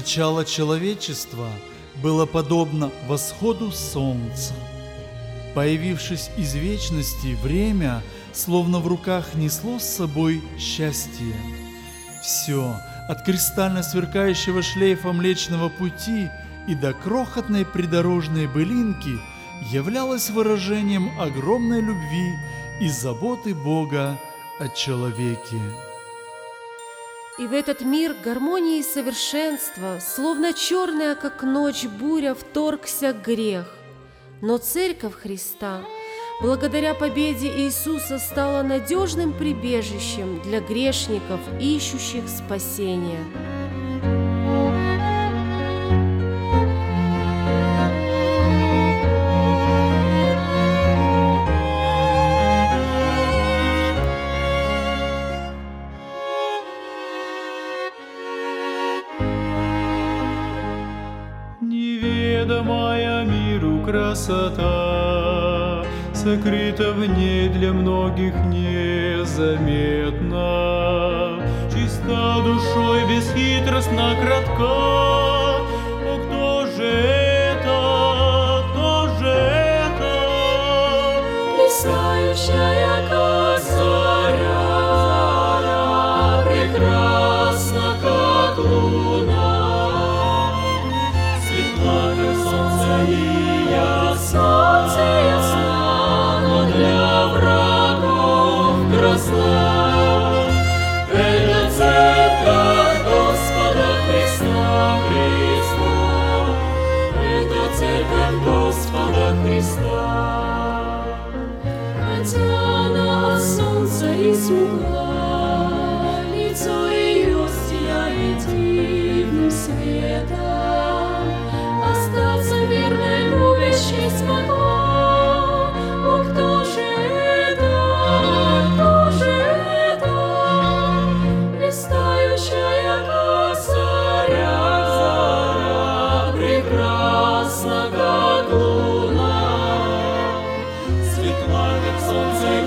Начало человечества было подобно восходу солнца. Появившись из вечности, время, словно в руках, несло с собой счастье. Все, от кристально сверкающего шлейфа Млечного Пути и до крохотной придорожной былинки, являлось выражением огромной любви и заботы Бога о человеке. И в этот мир гармонии и совершенства, словно черная, как ночь, буря, вторгся грех. Но Церковь Христа, благодаря победе Иисуса, стала надежным прибежищем для грешников, ищущих спасения. Неведомая миру красота сокрыта в ней, для многих незаметна. Чиста душой, бесхитростна, кратка. О, кто же это? Кто же это? Блистающая, как заря, прекрасна, как луна. Солнце ясна, но для врагов грозна. Это церковь Господа Христа, это церковь Господа Христа. Хотя она солнца и смугла, лицо ее сияет дивным светом. Остаться верной, любящей смогла. О, кто же это? Кто же это? Блистающая, как заря, прекрасна, как луна. Светла, как солнце, и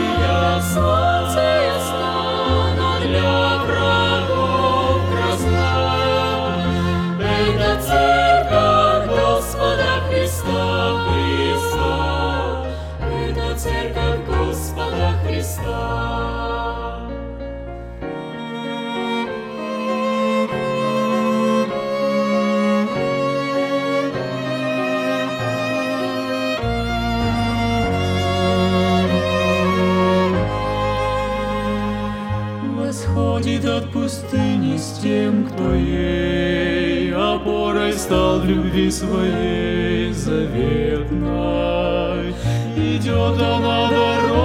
ясна, но для врагов грозна. Это церковь Господа Христа, это церковь Господа Христа. Восходит от пустыни с тем, кто ей опорой стал в любви своей заветной. Идет она дорогой